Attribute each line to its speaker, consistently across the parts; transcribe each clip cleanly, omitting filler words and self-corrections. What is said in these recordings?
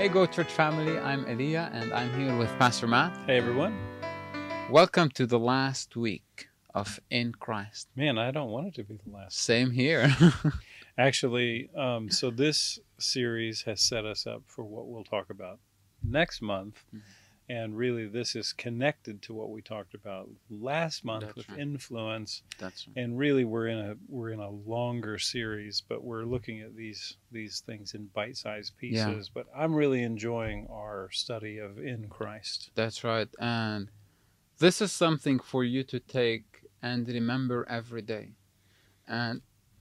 Speaker 1: Hey Go Church family, I'm Elia and I'm here with Pastor Matt.
Speaker 2: Hey everyone.
Speaker 1: Welcome to the last week of In Christ.
Speaker 2: Man, I don't want it to be the last.
Speaker 1: Same here.
Speaker 2: Actually, so this series has set us up for what we'll talk about next month. And really, this is connected to what we talked about last month.
Speaker 1: That's
Speaker 2: with
Speaker 1: right.
Speaker 2: influence.
Speaker 1: That's right.
Speaker 2: And really, we're in a longer series, but we're looking at these things in bite-sized pieces. But I'm really enjoying our study of In Christ.
Speaker 1: That's right. And this is something for you to take and remember every day. And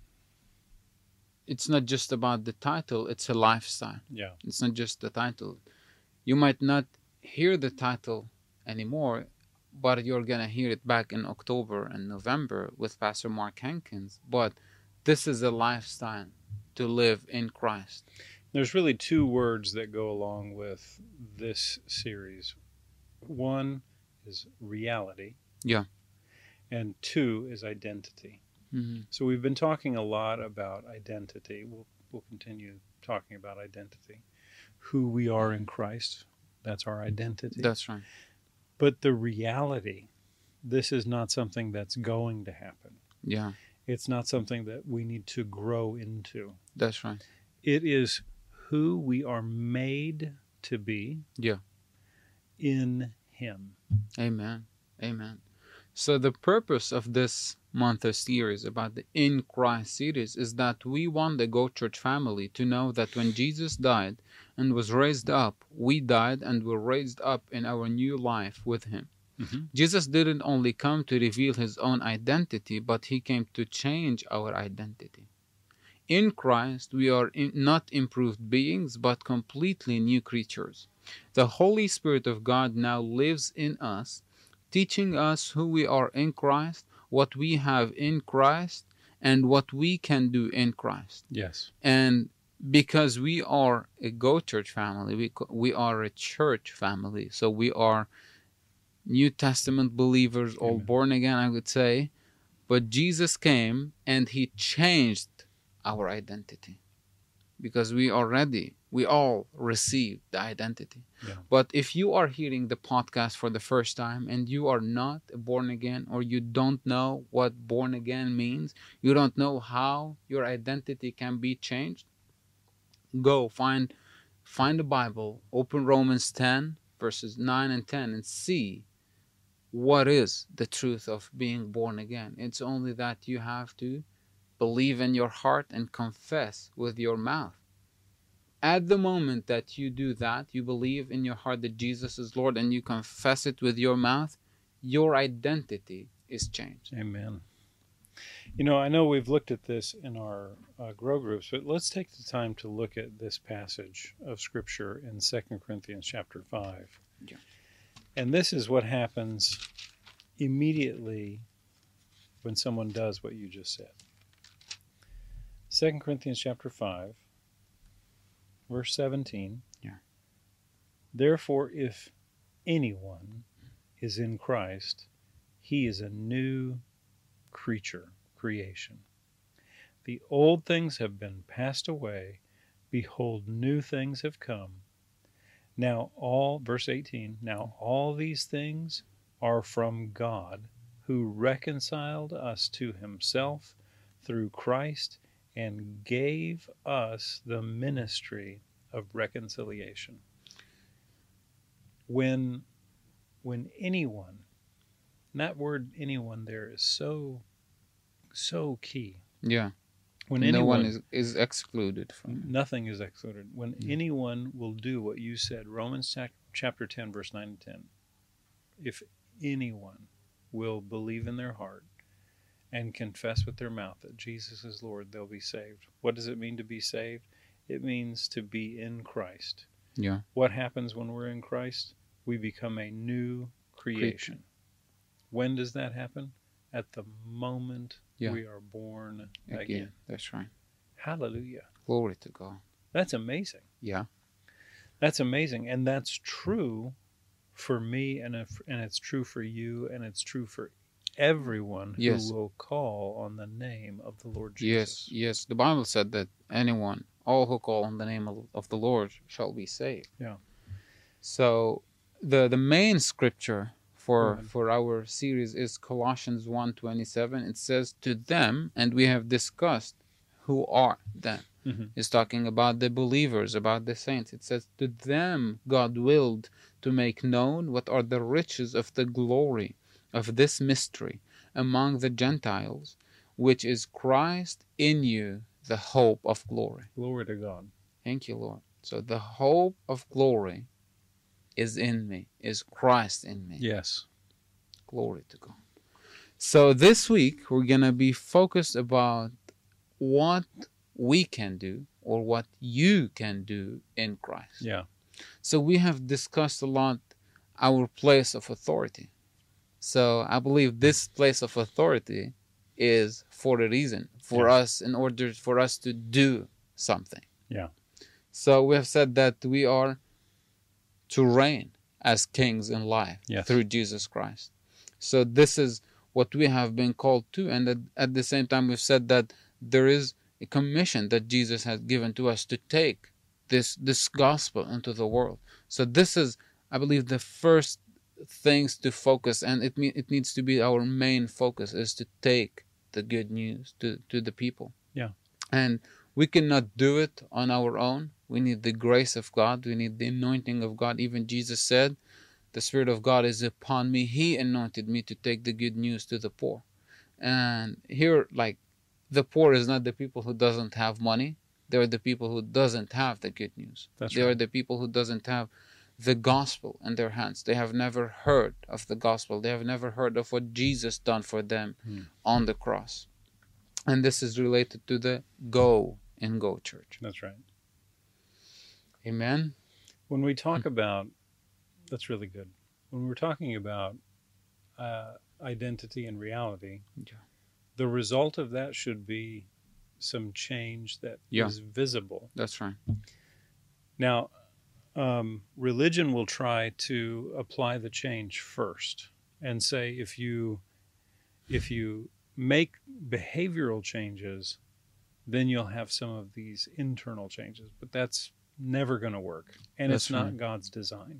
Speaker 1: it's not just about the title, it's a lifestyle.
Speaker 2: Yeah.
Speaker 1: It's not just the title. You might not hear the title anymore, but you're going to hear it back in October and November with Pastor Mark Hankins. But this is a lifestyle to live in Christ.
Speaker 2: There's really two words that go along with this series. One is reality.
Speaker 1: Yeah.
Speaker 2: And two is identity.
Speaker 1: Mm-hmm.
Speaker 2: So we've been talking a lot about identity. We'll continue talking about identity. Who we are in Christ, that's our identity.
Speaker 1: That's right.
Speaker 2: But the reality, this is not something that's going to happen.
Speaker 1: Yeah.
Speaker 2: It's not something that we need to grow into.
Speaker 1: That's right.
Speaker 2: It is who we are made to be.
Speaker 1: Yeah.
Speaker 2: In Him.
Speaker 1: Amen. Amen. So the purpose of this month of series about the In Christ series is that we want the Go Church family to know that when Jesus died and was raised up, we died and were raised up in our new life with Him.
Speaker 2: Mm-hmm.
Speaker 1: Jesus didn't only come to reveal His own identity, but He came to change our identity. In Christ, we are not improved beings, but completely new creatures. The Holy Spirit of God now lives in us, teaching us who we are in Christ, what we have in Christ, and what we can do in Christ.
Speaker 2: Yes.
Speaker 1: And because we are a Go Church family, we are a church family, so we are New Testament believers, all
Speaker 2: Amen.
Speaker 1: born again, I would say. But Jesus came and He changed our identity, because we all received the identity.
Speaker 2: Yeah.
Speaker 1: But if you are hearing the podcast for the first time and you are not born again, or you don't know what born again means, you don't know how your identity can be changed, go find the Bible, open Romans 10 verses 9 and 10 and see what is the truth of being born again. It's only that you have to believe in your heart and confess with your mouth. At the moment that you do that, you believe in your heart that Jesus is Lord and you confess it with your mouth, your identity is changed.
Speaker 2: Amen. You know, I know we've looked at this in our grow groups, but let's take the time to look at this passage of Scripture in 2 Corinthians chapter 5.
Speaker 1: Yeah.
Speaker 2: And this is what happens immediately when someone does what you just said. 2 Corinthians chapter 5, verse 17.
Speaker 1: Yeah.
Speaker 2: Therefore, if anyone is in Christ, he is a new creation. The old things have been passed away. Behold, new things have come. Verse 18, now all these things are from God, who reconciled us to Himself through Christ and gave us the ministry of reconciliation. When anyone, and that word anyone there is so key.
Speaker 1: Yeah.
Speaker 2: When
Speaker 1: no
Speaker 2: anyone
Speaker 1: one is excluded from it.
Speaker 2: Nothing is excluded. When anyone will do what you said, Romans chapter 10, verse 9 and 10, if anyone will believe in their heart and confess with their mouth that Jesus is Lord, they'll be saved. What does it mean to be saved? It means to be in Christ.
Speaker 1: Yeah.
Speaker 2: What happens when we're in Christ? We become a new creation. When does that happen? At the moment we are born again.
Speaker 1: That's right.
Speaker 2: Hallelujah.
Speaker 1: Glory to God.
Speaker 2: That's amazing.
Speaker 1: Yeah.
Speaker 2: That's amazing. And that's true for me, and it's true for you, and it's true for everyone who will call on the name of the Lord Jesus.
Speaker 1: Yes. The Bible said that anyone all who call on the name of the Lord shall be saved.
Speaker 2: Yeah.
Speaker 1: So the main scripture
Speaker 2: Go ahead.
Speaker 1: for our series is Colossians 1:27. It says, to them, and we have discussed who are them.
Speaker 2: Mhm.
Speaker 1: It's talking about the believers, about the saints. It says, to them God willed to make known what are the riches of the glory of this mystery among the Gentiles, which is Christ in you, the hope of glory.
Speaker 2: Glory to God.
Speaker 1: Thank you, Lord. So the hope of glory is in me, is Christ in me.
Speaker 2: Yes.
Speaker 1: Glory to God. So this week we're going to be focused about what we can do or what you can do in Christ.
Speaker 2: Yeah.
Speaker 1: So we have discussed a lot our place of authority. So I believe this place of authority is for a reason, for us, in order for us to do something.
Speaker 2: Yeah.
Speaker 1: So we have said that we are to reign as kings in life through Jesus Christ. So this is what we have been called to. And at the same time, we've said that there is a commission that Jesus has given to us to take this gospel into the world. So this is, I believe, the first things to focus, and it needs to be our main focus, is to take the good news to the people.
Speaker 2: Yeah.
Speaker 1: And we cannot do it on our own. We need the grace of God. We need the anointing of God. Even Jesus said, the Spirit of God is upon me. He anointed me to take the good news to the poor. And here, like, the poor is not the people who doesn't have money. They are the people who doesn't have the good news. They are the people who doesn't have the gospel in their hands. They have never heard of the gospel. They have never heard of what Jesus done for them on the cross. And this is related to the Go church.
Speaker 2: That's right.
Speaker 1: Amen.
Speaker 2: When we talk about, that's really good. When we're talking about identity and reality, the result of that should be some change that is visible.
Speaker 1: That's right.
Speaker 2: Now, religion will try to apply the change first and say, if you make behavioral changes, then you'll have some of these internal changes. But that's never going to work. And it's not God's design.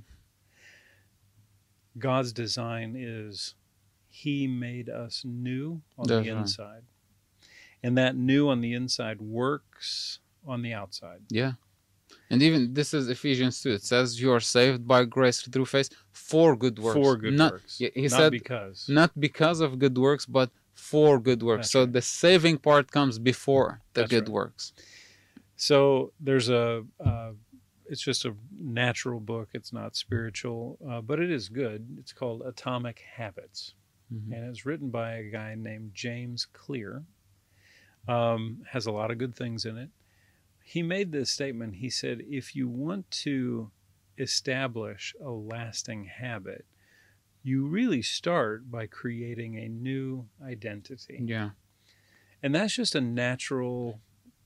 Speaker 2: God's design is He made us new on the inside. And that new on the inside works on the outside.
Speaker 1: Yeah. And even this is Ephesians 2. It says you are saved by grace through faith for good works.
Speaker 2: For good works.
Speaker 1: He said
Speaker 2: because.
Speaker 1: Not because of good works, but for good works.
Speaker 2: That's
Speaker 1: so
Speaker 2: right.
Speaker 1: The saving part comes before the
Speaker 2: That's
Speaker 1: good
Speaker 2: right.
Speaker 1: works.
Speaker 2: So there's it's just a natural book. It's not spiritual, but it is good. It's called Atomic Habits.
Speaker 1: Mm-hmm.
Speaker 2: And it's written by a guy named James Clear. Has a lot of good things in it. He made this statement. He said, if you want to establish a lasting habit, you really start by creating a new identity.
Speaker 1: Yeah.
Speaker 2: And that's just a natural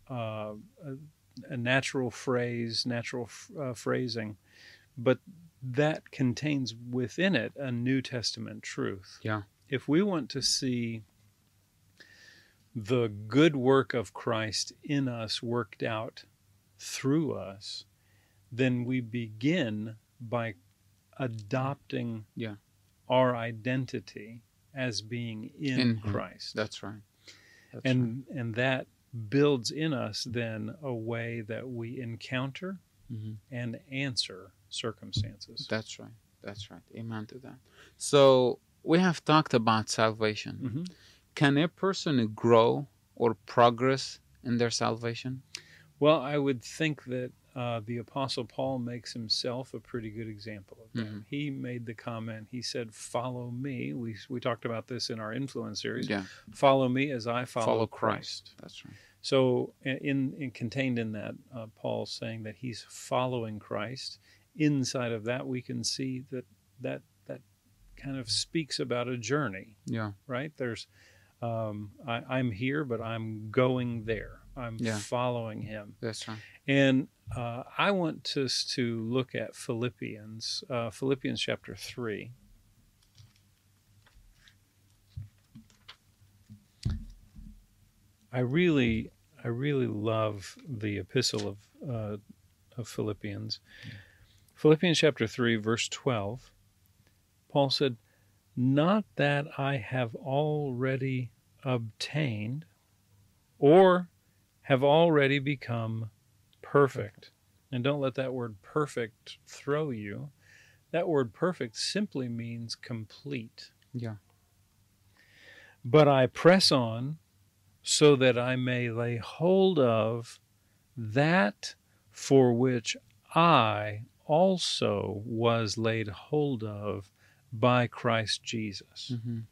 Speaker 2: phrase, phrasing, but that contains within it a New Testament truth.
Speaker 1: Yeah.
Speaker 2: If we want to see the good work of Christ in us worked out through us, then we begin by adopting our identity as being in Christ.
Speaker 1: That's right.
Speaker 2: And that builds in us then a way that we encounter and answer circumstances.
Speaker 1: That's right. That's right. Amen to that. So we have talked about salvation.
Speaker 2: Mm-hmm.
Speaker 1: Can a person grow or progress in their salvation?
Speaker 2: Well, I would think that the Apostle Paul makes himself a pretty good example of that.
Speaker 1: Mm-hmm.
Speaker 2: He made the comment, he said, follow me. We talked about this in our Influence series.
Speaker 1: Yeah.
Speaker 2: Follow me as I follow
Speaker 1: Christ. That's right.
Speaker 2: So contained in that, Paul's saying that he's following Christ. Inside of that, we can see that kind of speaks about a journey.
Speaker 1: Yeah.
Speaker 2: Right? There's I'm here, but I'm going there. I'm following him.
Speaker 1: That's right.
Speaker 2: And I want us to look at Philippians chapter 3. I really I really love the epistle of Philippians. Philippians chapter 3, verse 12, Paul said, "Not that I have already obtained or have already become perfect." And don't let that word perfect throw you. That word perfect simply means complete.
Speaker 1: Yeah.
Speaker 2: "But I press on so that I may lay hold of that for which I also was laid hold of by Christ Jesus."
Speaker 1: Mm-hmm.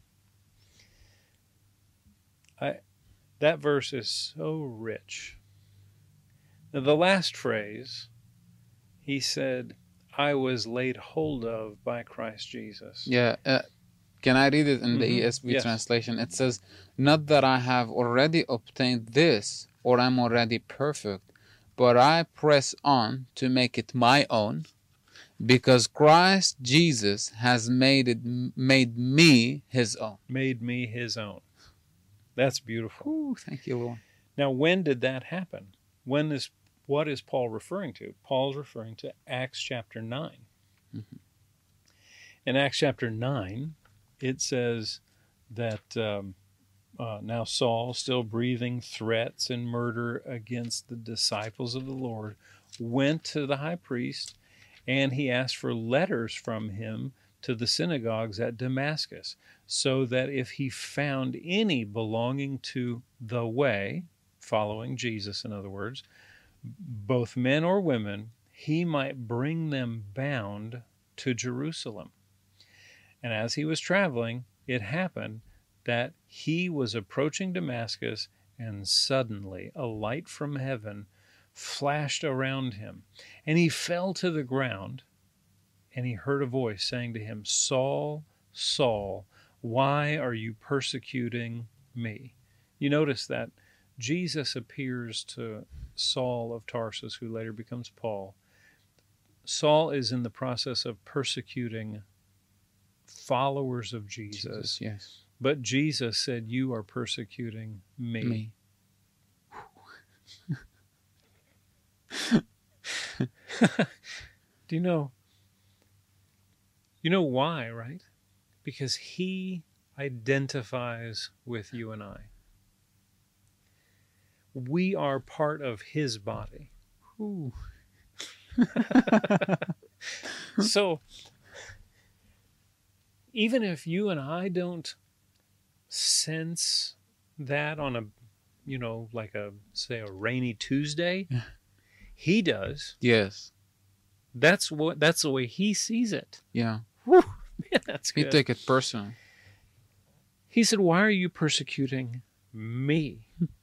Speaker 2: That verse is so rich. Now, the last phrase, he said, "I was laid hold of by Christ Jesus."
Speaker 1: Yeah. Can I read it in the
Speaker 2: Mhm.
Speaker 1: ESV
Speaker 2: Yes.
Speaker 1: translation? It says, "Not that I have already obtained this or I'm already perfect, but I press on to make it my own, because Christ Jesus has made me his own."
Speaker 2: Made me his own. That's beautiful.
Speaker 1: Ooh, thank you, Lord.
Speaker 2: Now, when did that happen? What is Paul referring to? Paul's referring to Acts chapter 9.
Speaker 1: Mm-hmm.
Speaker 2: In Acts chapter 9, it says that now Saul, still breathing threats and murder against the disciples of the Lord, went to the high priest, and he asked for letters from him to the synagogues at Damascus, so that if he found any belonging to the way, following Jesus, in other words, both men or women, he might bring them bound to Jerusalem. And as he was traveling, it happened that he was approaching Damascus, and suddenly a light from heaven flashed around him, and he fell to the ground, and he heard a voice saying to him, "Saul, Saul, why are you persecuting me?" You notice that Jesus appears to Saul of Tarsus, who later becomes Paul. Saul is in the process of persecuting followers of Jesus.
Speaker 1: Yes.
Speaker 2: But Jesus said, "You are persecuting me." Do you know why, right? Because he identifies with you and I. We are part of his body.
Speaker 1: Ooh.
Speaker 2: So even if you and I don't sense that on a, like say a rainy Tuesday, he does.
Speaker 1: Yes.
Speaker 2: That's the way he sees it.
Speaker 1: Yeah.
Speaker 2: Whew, man, that's
Speaker 1: He
Speaker 2: good.
Speaker 1: take it personal.
Speaker 2: He said, "Why are you persecuting me?"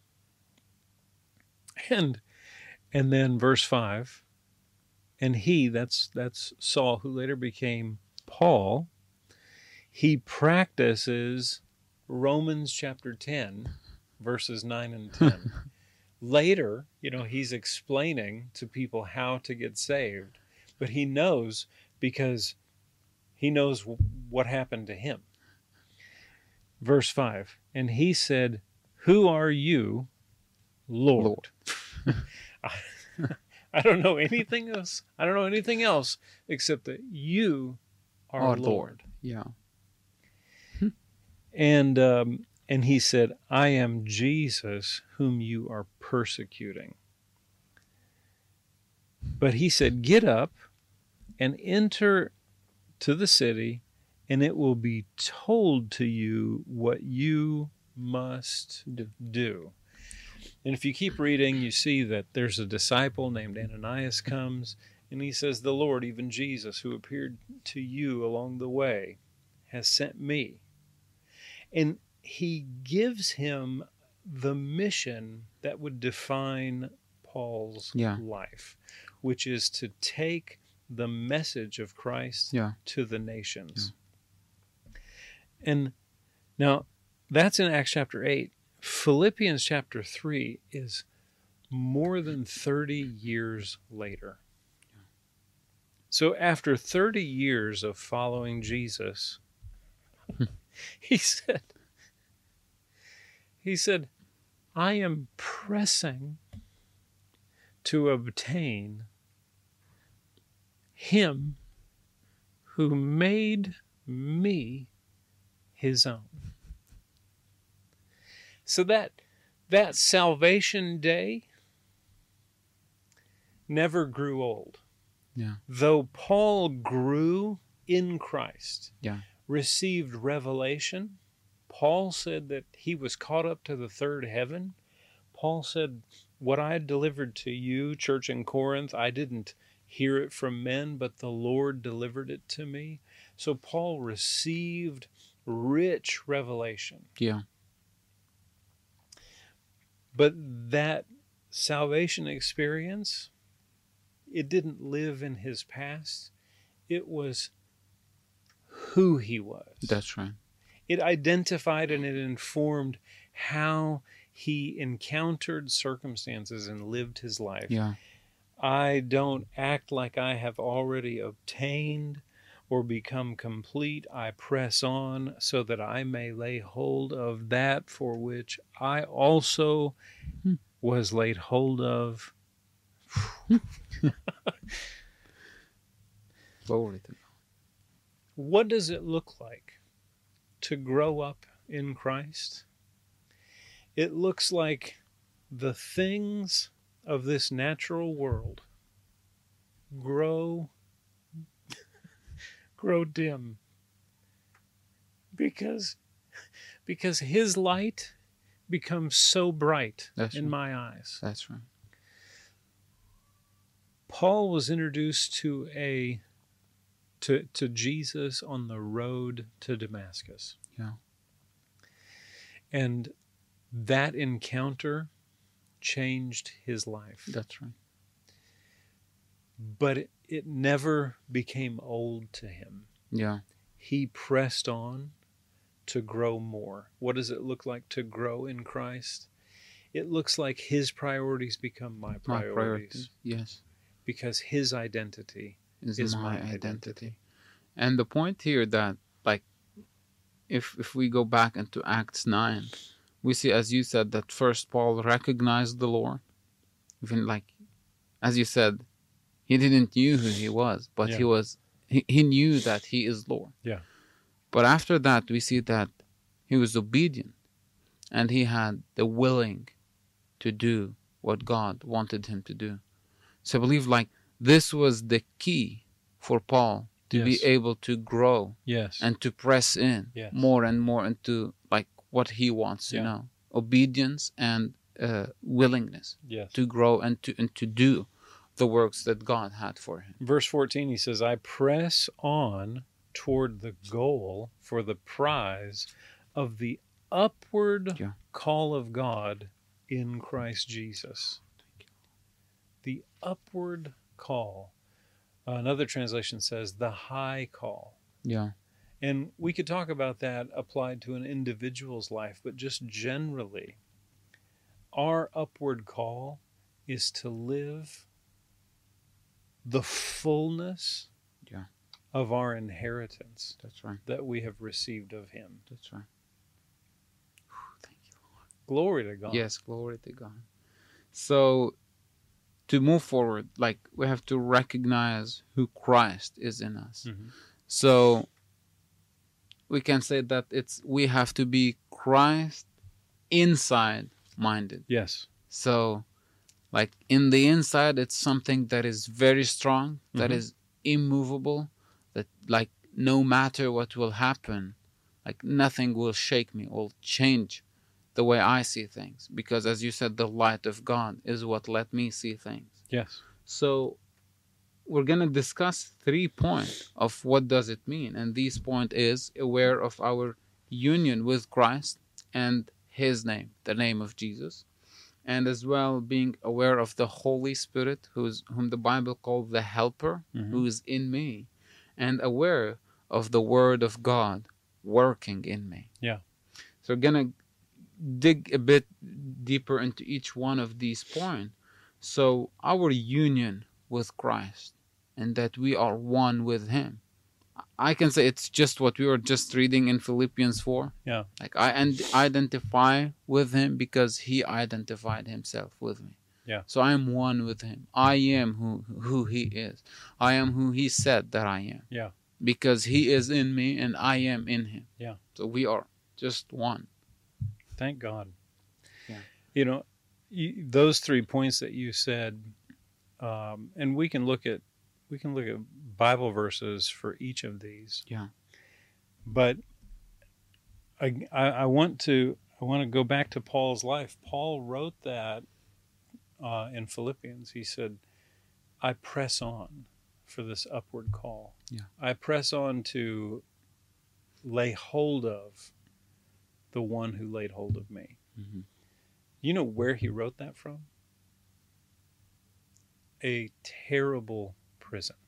Speaker 2: And then verse 5, and he, that's Saul, who later became Paul, he practices Romans chapter 10, verses 9 and 10. Later, he's explaining to people how to get saved, but he knows, because he knows what happened to him. Verse 5, and he said, "Who are you, Lord?" I don't know anything else. I don't know anything else except that you are
Speaker 1: Our
Speaker 2: Lord.
Speaker 1: Lord. Yeah.
Speaker 2: And he said, "I am Jesus whom you are persecuting." But he said, "Get up and enter to the city, and it will be told to you what you must do." And if you keep reading, you see that there's a disciple named Ananias comes, and he says, "The Lord, even Jesus, who appeared to you along the way, has sent me." And he gives him the mission that would define Paul's life, which is to take the message of Christ to the nations. And now that's in Acts chapter 8. Philippians chapter 3 is more than 30 years later. So after 30 years of following Jesus, he said, I am pressing to obtain Him who made me His own. So that salvation day never grew old.
Speaker 1: Yeah.
Speaker 2: Though Paul grew in Christ,
Speaker 1: Yeah.
Speaker 2: received revelation, Paul said that he was caught up to the third heaven. Paul said, what I delivered to you, church in Corinth, I didn't hear it from men, but the Lord delivered it to me. So Paul received rich revelation.
Speaker 1: Yeah.
Speaker 2: But that salvation experience, it didn't live in his past. It was who he was.
Speaker 1: That's right.
Speaker 2: It identified and it informed how he encountered circumstances and lived his life.
Speaker 1: Yeah.
Speaker 2: I don't act like I have already obtained or become complete. I press on so that I may lay hold of that for which I also was laid hold of.
Speaker 1: Glory to God.
Speaker 2: What does it look like to grow up in Christ? It looks like the things of this natural world grow dim because His light becomes so bright in my eyes.
Speaker 1: That's right.
Speaker 2: Paul was introduced to Jesus on the road to Damascus.
Speaker 1: Yeah.
Speaker 2: And that encounter changed his life.
Speaker 1: That's right.
Speaker 2: But it never became old to him.
Speaker 1: Yeah.
Speaker 2: He pressed on to grow more. What does it look like to grow in Christ? It looks like His priorities become my priorities.
Speaker 1: Yes.
Speaker 2: Because His identity
Speaker 1: is my identity. And the point here that, like, if we go back into Acts 9, we see, as you said, that first Paul recognized the Lord. Even like, as you said, he didn't knew who he was, but he knew that he is Lord.
Speaker 2: Yeah.
Speaker 1: But after that, we see that he was obedient and he had the willing to do what God wanted him to do. So I believe like this was the key for Paul to be able to grow and to press in more and more into like what he wants, you know, obedience and willingness to grow and to do the works that God had for him.
Speaker 2: Verse 14, he says, I press on toward the goal for the prize of the upward call of God in Christ Jesus. The upward call. Another translation says the high call.
Speaker 1: Yeah.
Speaker 2: And we could talk about that applied to an individual's life, but just generally, our upward call is to live the fullness of our inheritance.
Speaker 1: That's right.
Speaker 2: That we have received of Him.
Speaker 1: That's right. Thank you, Lord.
Speaker 2: Glory to God.
Speaker 1: Yes, glory to God. So, to move forward, like we have to recognize who Christ is in us.
Speaker 2: Mm-hmm.
Speaker 1: So, we can say that we have to be Christ inside minded.
Speaker 2: Yes.
Speaker 1: So, like in the inside, it's something that is very strong, that is immovable, that like no matter what will happen, like nothing will shake me or change the way I see things. Because as you said, the light of God is what let me see things.
Speaker 2: Yes.
Speaker 1: So we're going to discuss 3 points of what does it mean. And this point is aware of our union with Christ and His name, the name of Jesus. And as well being aware of the Holy Spirit, whom the Bible calls the Helper, who is in me, and aware of the Word of God working in me.
Speaker 2: Yeah.
Speaker 1: So we're going to dig a bit deeper into each one of these points. So our union with Christ and that we are one with Him. I can say it's just what we were just reading in Philippians 4.
Speaker 2: Yeah.
Speaker 1: Like I identify with him because he identified himself with me.
Speaker 2: Yeah.
Speaker 1: So I am one with him. I am who he is. I am who he said that I am.
Speaker 2: Yeah.
Speaker 1: Because he is in me and I am in him.
Speaker 2: Yeah.
Speaker 1: So we are just one.
Speaker 2: Thank God.
Speaker 1: Yeah.
Speaker 2: You know, those 3 points that you said, and we can look at Bible verses for each of these.
Speaker 1: Yeah.
Speaker 2: But I want to go back to Paul's life. Paul wrote that in Philippians. He said, "I press on for this upward call.
Speaker 1: Yeah.
Speaker 2: I press on to lay hold of the one who laid hold of me."
Speaker 1: Mm-hmm.
Speaker 2: You know where he wrote that from? A terrible prison.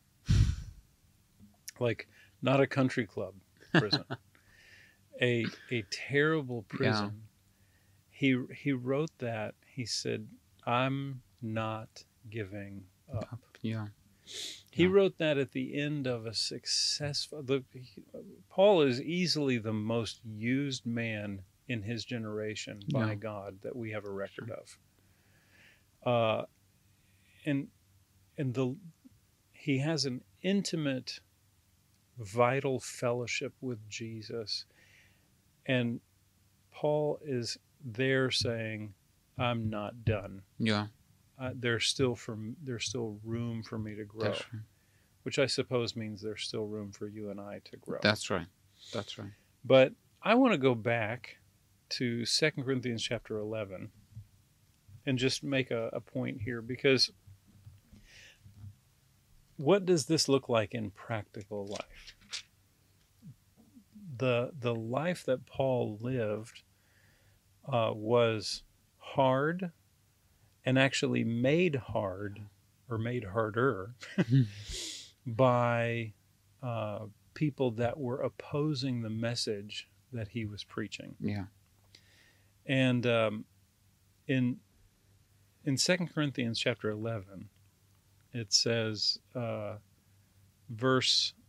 Speaker 2: Like, not a country club prison. a terrible prison. Yeah. He wrote that. He said, "I'm not giving up."
Speaker 1: Yeah.
Speaker 2: He wrote that at the end of a successful... Paul is easily the most used man in his generation by God that we have a record of. He has an intimate, vital fellowship with Jesus. And Paul is there saying, "I'm not done.
Speaker 1: Yeah.
Speaker 2: There's still room for me to grow."
Speaker 1: That's right.
Speaker 2: Which I suppose means there's still room for you and I to grow.
Speaker 1: That's right. That's right.
Speaker 2: But I want to go back to 2 Corinthians chapter 11 and just make a point here, because what does this look like in practical life? The life that Paul lived was hard, and actually made hard, or made harder, by people that were opposing the message that he was preaching.
Speaker 1: Yeah.
Speaker 2: And in 2 Corinthians chapter 11, it says, verse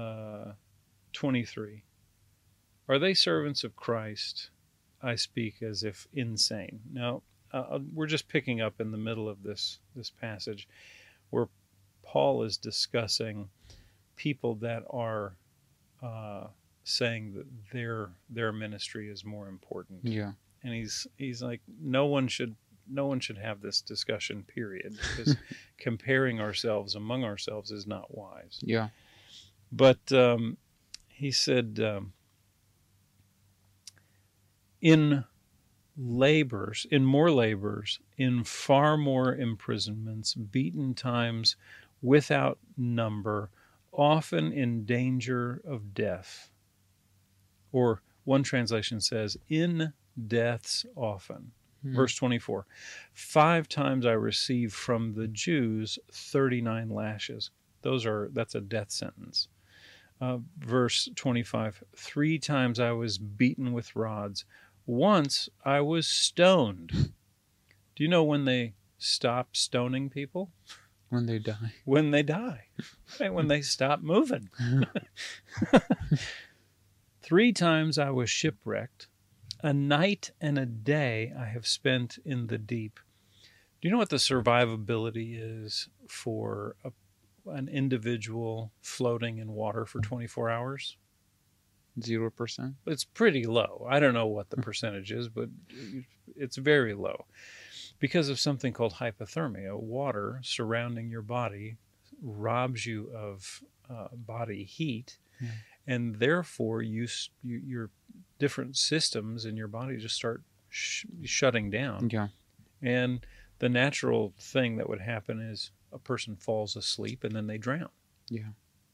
Speaker 2: 23, "Are they servants of Christ? I speak as if insane." Now, we're just picking up in the middle of this passage where Paul is discussing people that are saying that their ministry is more important.
Speaker 1: Yeah.
Speaker 2: And he's like, no one should have this discussion, period, because comparing ourselves among ourselves is not wise.
Speaker 1: Yeah.
Speaker 2: But he said, in more labors, in far more imprisonments, beaten times without number, often in danger of death. Or one translation says, in deaths often. Verse 24, 5 times I received from the Jews 39 lashes. That's a death sentence. Verse 25, 3 times I was beaten with rods. Once I was stoned. Do you know when they stop stoning people?
Speaker 1: When they die.
Speaker 2: When they die. Right? When they stop moving. 3 times I was shipwrecked. A night and a day I have spent in the deep. Do you know what the survivability is for an individual floating in water for 24 hours?
Speaker 1: 0%.
Speaker 2: It's pretty low. I don't know what the percentage is, but it's very low because of something called hypothermia. Water surrounding your body robs you of body heat, and therefore your different systems in your body just start shutting down.
Speaker 1: Yeah.
Speaker 2: And the natural thing that would happen is a person falls asleep and then they drown.
Speaker 1: Yeah.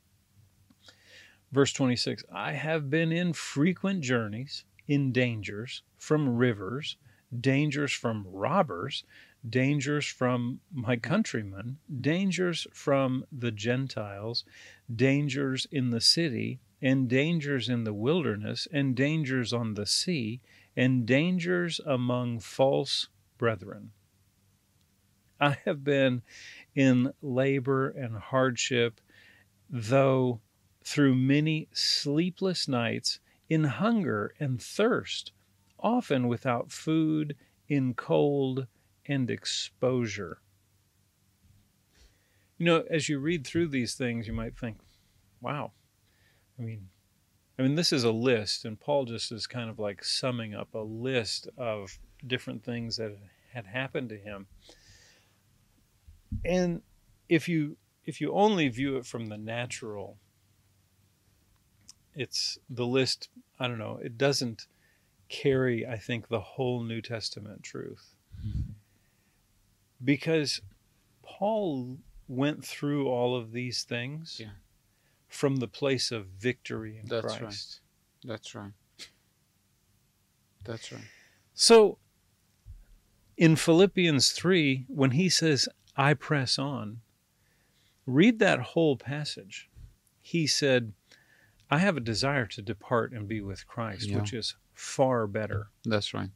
Speaker 2: Verse 26, I have been in frequent journeys, in dangers from rivers, dangers from robbers, dangers from my countrymen, dangers from the Gentiles, dangers in the city, and dangers in the wilderness, and dangers on the sea, and dangers among false brethren. I have been in labor and hardship, though through many sleepless nights, in hunger and thirst, often without food, in cold and exposure. You know, as you read through these things, you might think, wow, I mean, this is a list, and Paul just is kind of like summing up a list of different things that had happened to him. And if you only view it from the natural, it's the list, I don't know, it doesn't carry, I think, the whole New Testament truth. Because Paul went through all of these things from the place of victory in Christ.
Speaker 1: Right. That's right. That's right.
Speaker 2: So in Philippians 3, when he says, I press on, read that whole passage. He said, I have a desire to depart and be with Christ, which is far better.
Speaker 1: That's right.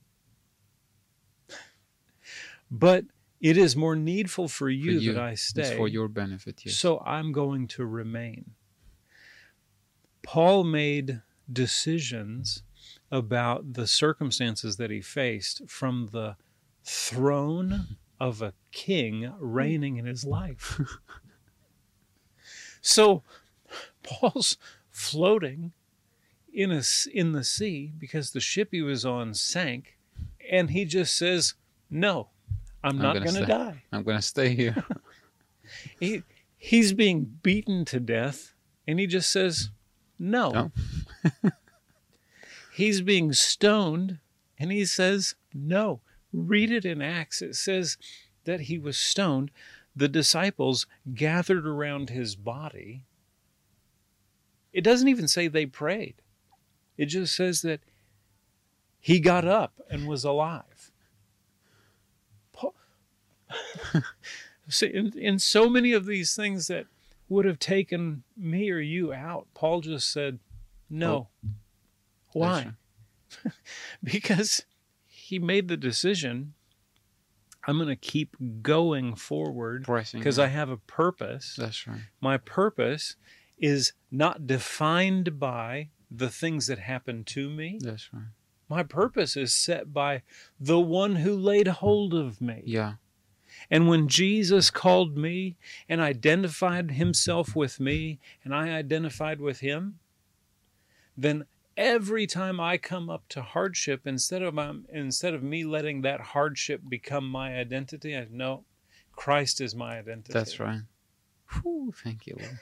Speaker 2: But it is more needful for you that I stay.
Speaker 1: It's for your benefit, yes.
Speaker 2: So I'm going to remain. Paul made decisions about the circumstances that he faced from the throne of a king reigning in his life. So Paul's floating in the sea because the ship he was on sank, and he just says, no, I'm not going to die.
Speaker 1: I'm going to stay here.
Speaker 2: He's being beaten to death, and he just says, no. He's being stoned, and he says, no. Read it in Acts. It says that he was stoned. The disciples gathered around his body. It doesn't even say they prayed. It just says that he got up and was alive. In so many of these things that would have taken me or you out, Paul just said, no. Why? Because he made the decision, I'm going to keep going forward because I have a purpose.
Speaker 1: That's right.
Speaker 2: My purpose is not defined by the things that happen to me.
Speaker 1: That's right.
Speaker 2: My purpose is set by the one who laid hold of me.
Speaker 1: Yeah.
Speaker 2: And when Jesus called me and identified himself with me, and I identified with him, then every time I come up to hardship, instead of me letting that hardship become my identity, I know Christ is my identity.
Speaker 1: That's right. Whew, thank you, Lord.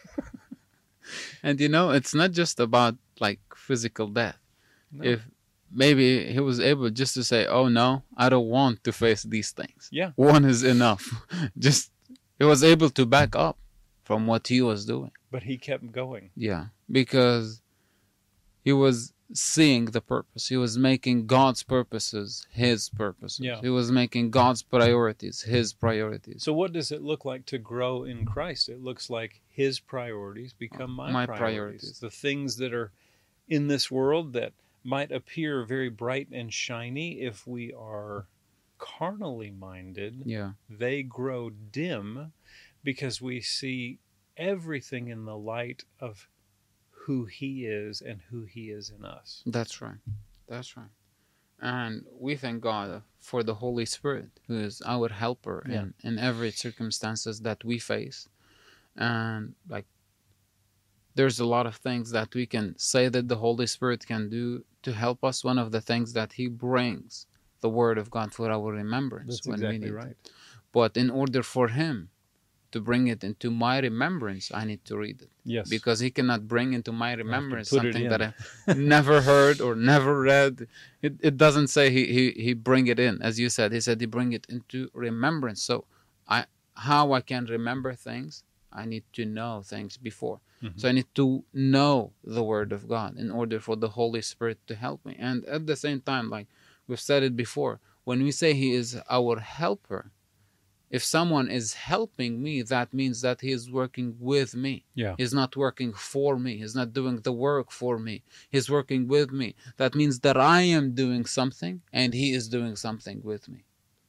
Speaker 1: And it's not just about like physical death.
Speaker 2: No.
Speaker 1: If maybe he was able just to say, oh no, I don't want to face these things.
Speaker 2: Yeah.
Speaker 1: One is enough. Just he was able to back up from what he was doing.
Speaker 2: But he kept going.
Speaker 1: Yeah, because he was seeing the purpose. He was making God's purposes his purposes.
Speaker 2: Yeah.
Speaker 1: He was making God's priorities his priorities.
Speaker 2: So what does it look like to grow in Christ? It looks like his priorities become my priorities. The things that are in this world that might appear very bright and shiny if we are carnally minded, they grow dim because we see everything in the light of who he is and who he is in us.
Speaker 1: That's right. That's right. And we thank God for the Holy Spirit, who is our helper in every circumstances that we face. And like, there's a lot of things that we can say that the Holy Spirit can do to help us. One of the things that he brings the Word of God for our remembrance.
Speaker 2: That's exactly right.
Speaker 1: But in order for him to bring it into my remembrance, I need to read it.
Speaker 2: Yes.
Speaker 1: Because he cannot bring into my remembrance something that I never heard or never read. It doesn't say he bring it in. As you said, he said he bring it into remembrance. So how I can remember things, I need to know things before. Mm-hmm. So I need to know the Word of God in order for the Holy Spirit to help me. And at the same time, like we've said it before, when we say he is our helper, if someone is helping me, that means that he is working with me.
Speaker 2: Yeah.
Speaker 1: He's not working for me. He's not doing the work for me. He's working with me. That means that I am doing something and he is doing something with me.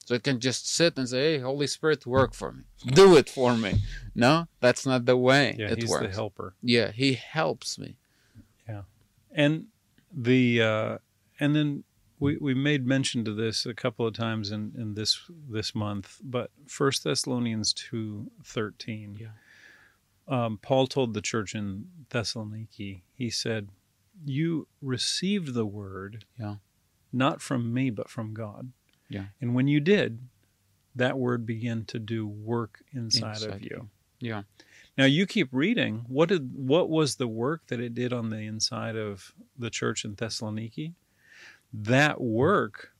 Speaker 1: So it can just sit and say, hey, Holy Spirit, work for me. Do it for me. No, that's not the way it
Speaker 2: He's
Speaker 1: works.
Speaker 2: the helper.
Speaker 1: Yeah, he helps me.
Speaker 2: Yeah. And and then we made mention to this a couple of times in this month, but 1 Thessalonians 2:13.
Speaker 1: Yeah.
Speaker 2: Paul told the church in Thessaloniki, he said, you received the word, not from me, but from God.
Speaker 1: Yeah.
Speaker 2: And when you did, that word began to do work inside of you.
Speaker 1: Yeah.
Speaker 2: Now you keep reading. What was the work that it did on the inside of the church in Thessaloniki? That work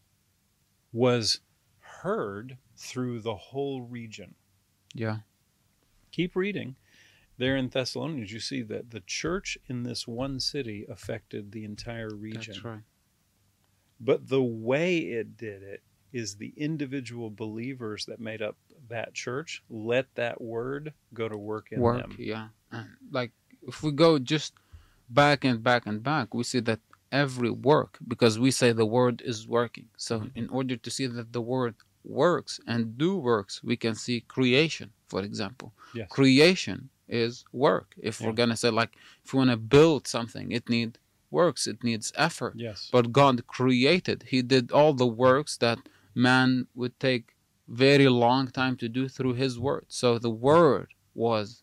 Speaker 2: was heard through the whole region.
Speaker 1: Yeah.
Speaker 2: Keep reading. There in Thessalonians, you see that the church in this one city affected the entire region.
Speaker 1: That's right.
Speaker 2: But the way it did it is the individual believers that made up that church let that word go to work in them.
Speaker 1: Yeah. Like if we go just back and back and back, we see that every work, because we say the word is working. So in order to see that the word works and do works, we can see creation, for example.
Speaker 2: Yes.
Speaker 1: Creation is work. If we're going to say, like, if we want to build something, it needs works, it needs effort.
Speaker 2: Yes.
Speaker 1: But God created. He did all the works that man would take very long time to do through his word. So the word was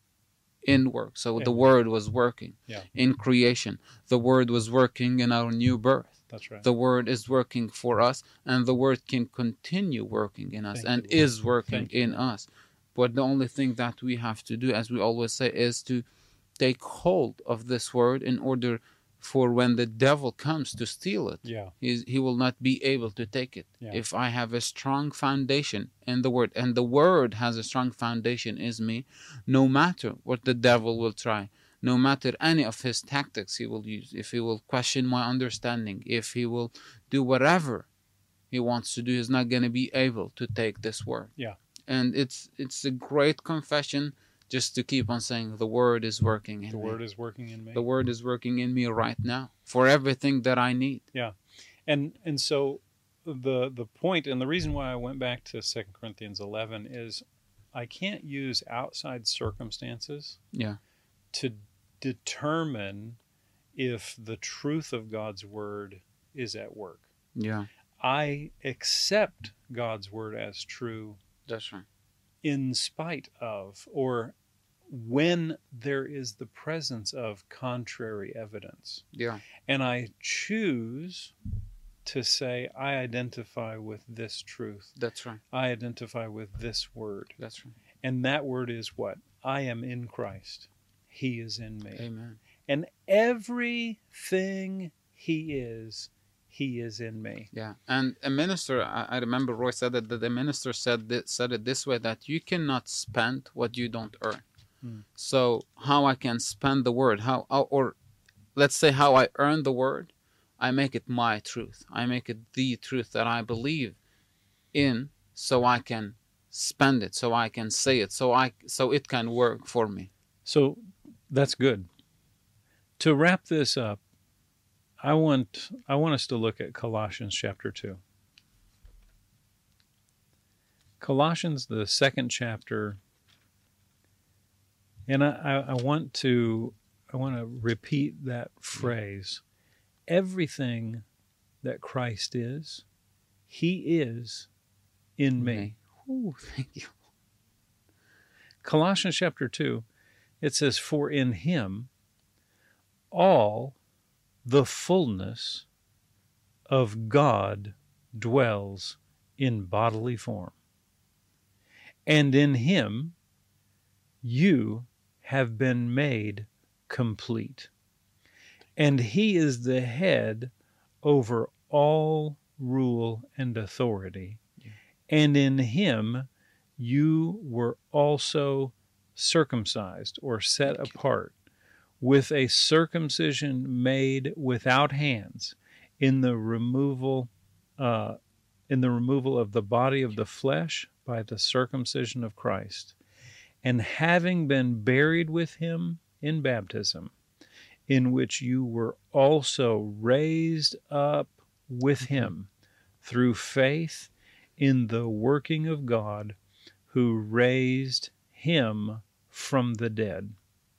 Speaker 1: in work. So the word was working in creation. The word was working in our new birth.
Speaker 2: That's right.
Speaker 1: The word is working for us, and the word can continue working in us and is working in us. But the only thing that we have to do, as we always say, is to take hold of this word in order for when the devil comes to steal it, he will not be able to take it. If I have a strong foundation in the word, and the word has a strong foundation in me, no matter what the devil will try, no matter any of his tactics he will use, if he will question my understanding, if he will do whatever he wants to do, he's not going to be able to take this word. And it's a great confession, just to keep on saying the word is working in me.
Speaker 2: The word is working in me.
Speaker 1: The word is working in me right now for everything that I need.
Speaker 2: Yeah. And so the point, and the reason why I went back to 2 Corinthians 11 is I can't use outside circumstances to determine if the truth of God's word is at work. I accept God's word as true.
Speaker 1: That's right.
Speaker 2: In spite of, or when there is the presence of contrary evidence. And I choose to say, I identify with this truth.
Speaker 1: That's right.
Speaker 2: I identify with this word.
Speaker 1: That's right.
Speaker 2: And that word is what? I am in Christ. He is in me.
Speaker 1: Amen.
Speaker 2: And everything He is in me.
Speaker 1: Yeah. And a minister, I remember Roy said that the minister said it this way, that you cannot spend what you don't earn. So how I can spend the word, or let's say how I earn the word, I make it my truth. I make it the truth that I believe in, so I can spend it, so I can say it, so it can work for me.
Speaker 2: So that's good. To wrap this up, I want us to look at Colossians chapter 2. Colossians, the second chapter, and I want to repeat that phrase. Everything that Christ is, He is in me.
Speaker 1: Ooh, thank you.
Speaker 2: Colossians chapter 2, it says, for in Him all the fullness of God dwells in bodily form. And in Him you have been made complete. And He is the head over all rule and authority. And in Him you were also circumcised, or set apart, with a circumcision made without hands, in the removal of the body of the flesh by the circumcision of Christ, and having been buried with Him in baptism, in which you were also raised up with Him through faith in the working of God who raised him from the dead.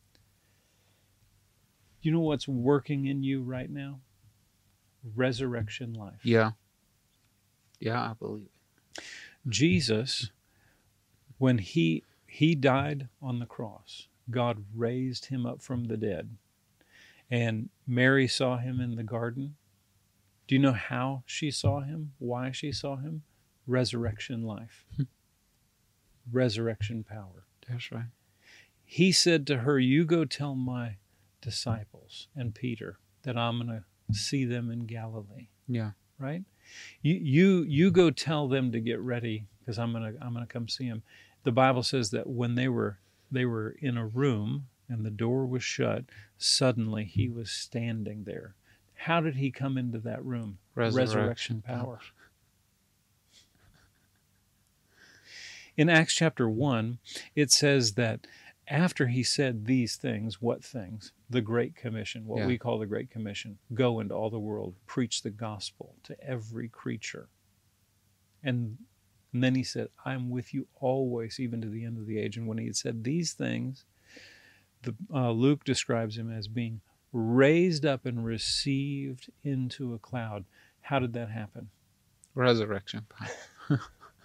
Speaker 2: You know what's working in you right now? Resurrection life.
Speaker 1: Yeah. Yeah, I believe it.
Speaker 2: Jesus, when he died on the cross, God raised him up from the dead. And Mary saw him in the garden. Do you know how she saw him? Why she saw him? Resurrection life. Resurrection power.
Speaker 1: That's right.
Speaker 2: He said to her, you go tell my disciples and Peter that I'm going to see them in Galilee.
Speaker 1: Yeah.
Speaker 2: Right? You go tell them to get ready because I'm gonna come see them. The Bible says that when they were in a room and the door was shut, suddenly he was standing there. How did he come into that room? Resurrection power. In Acts chapter 1, it says that after he said these things, what things? The Great Commission, what we call the Great Commission. Go into all the world, preach the gospel to every creature. And then he said, I'm with you always, even to the end of the age. And when he had said these things, Luke describes him as being raised up and received into a cloud. How did that happen?
Speaker 1: Resurrection power.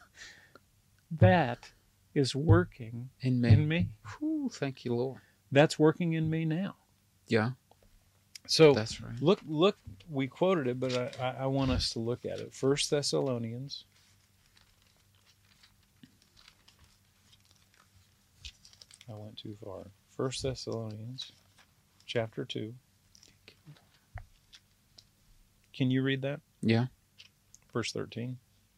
Speaker 2: That is working
Speaker 1: in me. Whew, thank you, Lord.
Speaker 2: That's working in me now.
Speaker 1: Yeah.
Speaker 2: So
Speaker 1: that's right.
Speaker 2: Look. We quoted it, but I want us to look at it. 1 Thessalonians. I went too far. 1 Thessalonians, chapter 2. Can you read that?
Speaker 1: Yeah.
Speaker 2: Verse 13.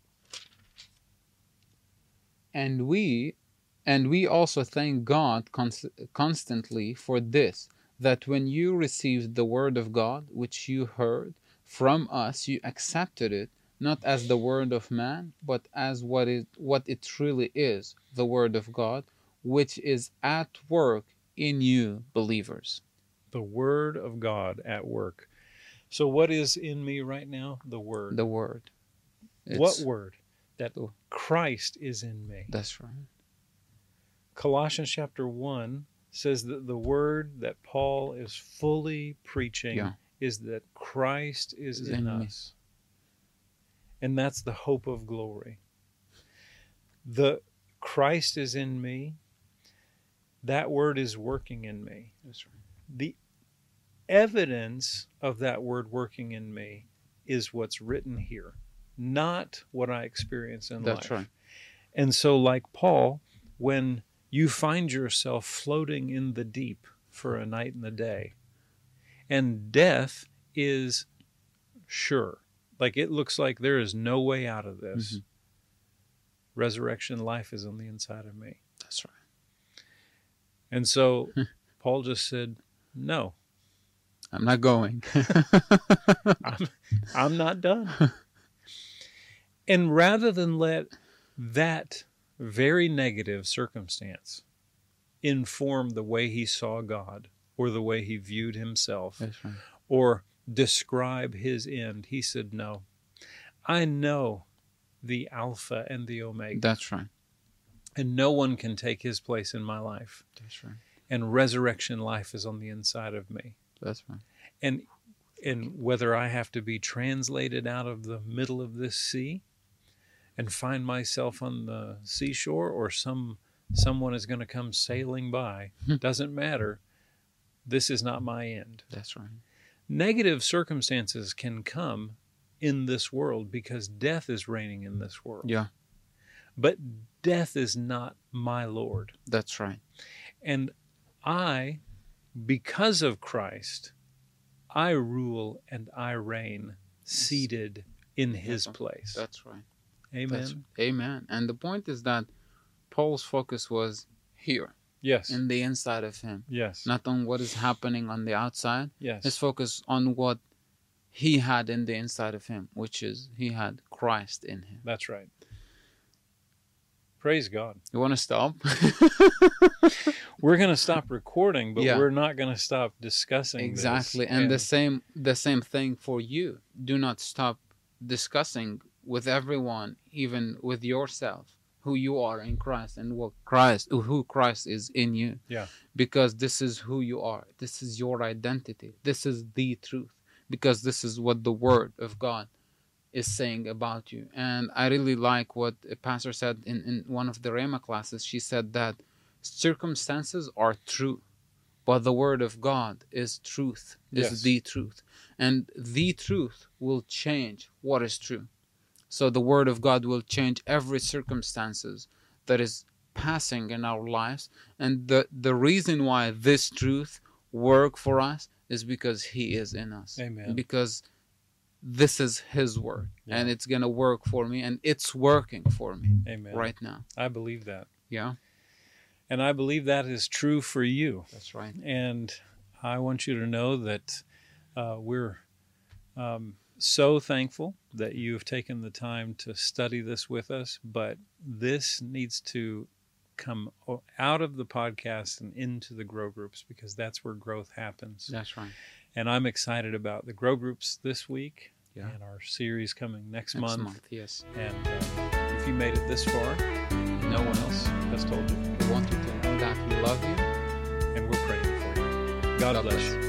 Speaker 1: And we also thank God constantly for this, that when you received the word of God, which you heard from us, you accepted it, not as the word of man, but as what it truly is, the word of God, which is at work in you believers.
Speaker 2: The word of God at work. So what is in me right now? The word.
Speaker 1: The word.
Speaker 2: What word? That Christ is in me.
Speaker 1: That's right.
Speaker 2: Colossians chapter 1 says that the word that Paul is fully preaching is that Christ is in us. And that's the hope of glory. The Christ is in me. That word is working in me.
Speaker 1: That's right.
Speaker 2: The evidence of that word working in me is what's written here, not what I experience in life.
Speaker 1: That's right.
Speaker 2: And so, like Paul, when you find yourself floating in the deep for a night and a day, and death is sure, like it looks like there is no way out of this,
Speaker 1: Mm-hmm.
Speaker 2: Resurrection life is on the inside of me.
Speaker 1: That's right.
Speaker 2: And so Paul just said, no.
Speaker 1: I'm not going.
Speaker 2: I'm not done. And rather than let that very negative circumstance inform the way he saw God or the way he viewed himself,
Speaker 1: That's right.
Speaker 2: or describe his end, he said, no, I know the Alpha and the Omega.
Speaker 1: That's right.
Speaker 2: And no one can take his place in my life.
Speaker 1: That's right.
Speaker 2: And resurrection life is on the inside of me.
Speaker 1: That's right.
Speaker 2: And whether I have to be translated out of the middle of this sea and find myself on the seashore, or someone is going to come sailing by, doesn't matter. This is not my end.
Speaker 1: That's right.
Speaker 2: Negative circumstances can come in this world because death is reigning in this world.
Speaker 1: Yeah.
Speaker 2: But death is not my Lord.
Speaker 1: That's right.
Speaker 2: And I, because of Christ, I rule and I reign seated in his place.
Speaker 1: That's right.
Speaker 2: Amen.
Speaker 1: Amen. And the point is that Paul's focus was here.
Speaker 2: Yes.
Speaker 1: In the inside of him.
Speaker 2: Yes.
Speaker 1: Not on what is happening on the outside.
Speaker 2: Yes.
Speaker 1: His focus on what he had in the inside of him, which is he had Christ in him.
Speaker 2: That's right. Praise God.
Speaker 1: You want to stop?
Speaker 2: We're going to stop recording, but
Speaker 1: Yeah.
Speaker 2: we're not going to stop discussing
Speaker 1: Exactly.
Speaker 2: this.
Speaker 1: And the same thing for you. Do not stop discussing with everyone, even with yourself, who you are in Christ and who Christ is in you.
Speaker 2: Yeah.
Speaker 1: Because this is who you are. This is your identity. This is the truth. Because this is what the Word of God is saying about you. And I really like what a pastor said in one of the Rhema classes. She said that circumstances are true, but the Word of God is truth, is
Speaker 2: Yes.
Speaker 1: the truth. And the truth will change what is true. So the Word of God will change every circumstances that is passing in our lives. And the reason why this truth work for us is because He is in us.
Speaker 2: Amen.
Speaker 1: Because this is His Word.
Speaker 2: Yeah.
Speaker 1: And it's going to work for me. And it's working for me
Speaker 2: Amen.
Speaker 1: right now.
Speaker 2: I believe that.
Speaker 1: Yeah,
Speaker 2: And I believe that is true for you.
Speaker 1: that's right.
Speaker 2: And I want you to know that we're so thankful that you have taken the time to study this with us, but this needs to come out of the podcast and into the grow groups, because that's where growth happens.
Speaker 1: That's right.
Speaker 2: And I'm excited about the grow groups this week,
Speaker 1: Yeah.
Speaker 2: and our series coming next
Speaker 1: Next
Speaker 2: month.
Speaker 1: month, yes.
Speaker 2: And if you made it this far, no one else has told you.
Speaker 1: We want you to know that we love you.
Speaker 2: And we're praying for you. God bless you.